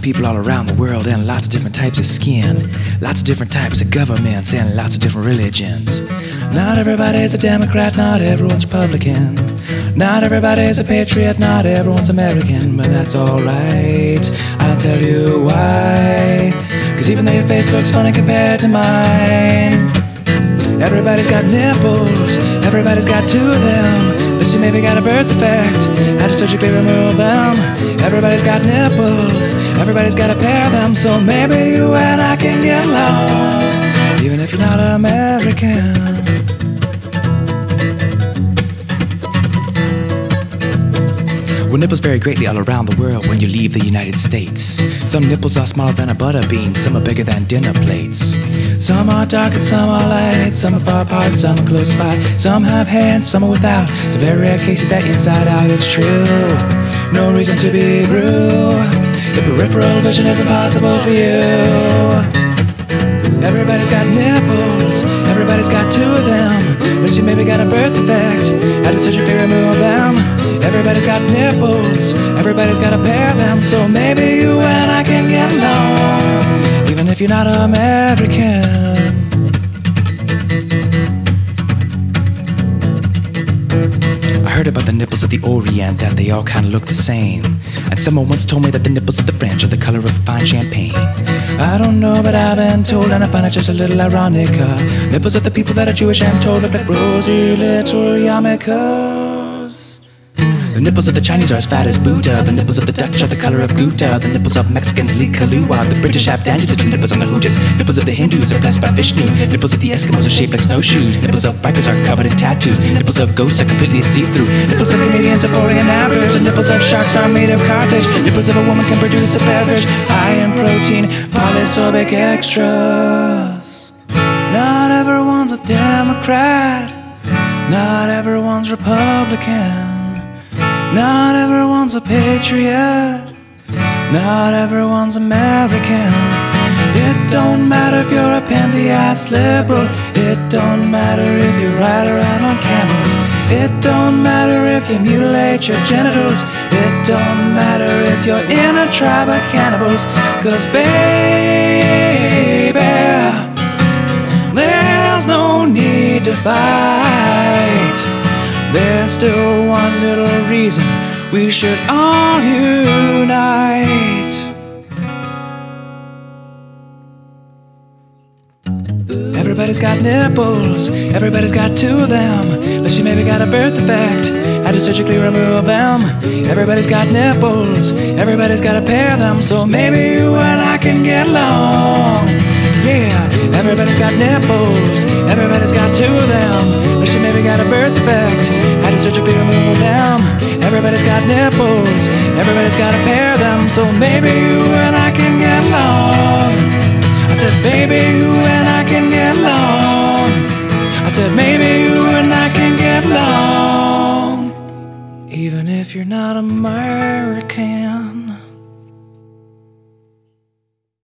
of people all around the world, and lots of different types of skin, lots of different types of governments, and lots of different religions. Not everybody's a Democrat, not everyone's Republican. Not everybody's a patriot, not everyone's American. But that's alright, I'll tell you why. 'Cause even though your face looks funny compared to mine, everybody's got nipples, everybody's got two of them. Unless you maybe got a birth defect, had to surgically remove them. Everybody's got nipples, everybody's got a pair of them. So maybe you and I can get along, even if you're not American. Well, nipples vary greatly all around the world when you leave the United States. Some nipples are smaller than a butter bean, some are bigger than dinner plates. Some are dark and some are light, some are far apart, some are close by. Some have hands, some are without. It's very rare cases that inside out it's true. No reason to be blue. The peripheral vision is impossible for you. Everybody's got nipples, everybody's got two of them. Unless you maybe got a birth defect, had to surgically remove them. Everybody's got nipples, everybody's got a pair of them. So maybe you and I can get along, even if you're not American. I heard about the nipples of the Orient, that they all kind of look the same. And someone once told me that the nipples of the French are the color of fine champagne. I don't know, but I've been told, and I find it just a little ironic. Nipples of the people that are Jewish, I'm told, look like rosy little yarmulkes. The nipples of the Chinese are as fat as Buddha. The nipples of the Dutch are the color of Gouda. The nipples of Mexicans leak Kahlua. The British have dandy little nipples on the hooches. Nipples of the Hindus are blessed by Vishnu. Nipples of the Eskimos are shaped like snowshoes. Nipples of bikers are covered in tattoos. Nipples of ghosts are completely see-through. Nipples of Canadians are boring and average. And nipples of sharks are made of cartilage. Nipples of a woman can produce a beverage high in protein, polysorbic extras. Not everyone's a Democrat, not everyone's Republican. Not everyone's a patriot, not everyone's American. It don't matter if you're a pansy-ass liberal. It don't matter if you ride around on camels. It don't matter if you mutilate your genitals. It don't matter if you're in a tribe of cannibals. 'Cause baby, there's no need to fight. There's still one little reason we should all unite. Everybody's got nipples, everybody's got two of them. Unless you maybe got a birth defect, had to surgically remove them. Everybody's got nipples, everybody's got a pair of them. So maybe you and I can get along. Yeah, everybody's got nipples, everybody's got two of them. Unless you maybe got a birth defect, had to surgically remove them. Everybody's got nipples, everybody's got a pair of them. So maybe you and I can get along. I said, baby, you and I can get along. I said, maybe you and I can get along, even if you're not American.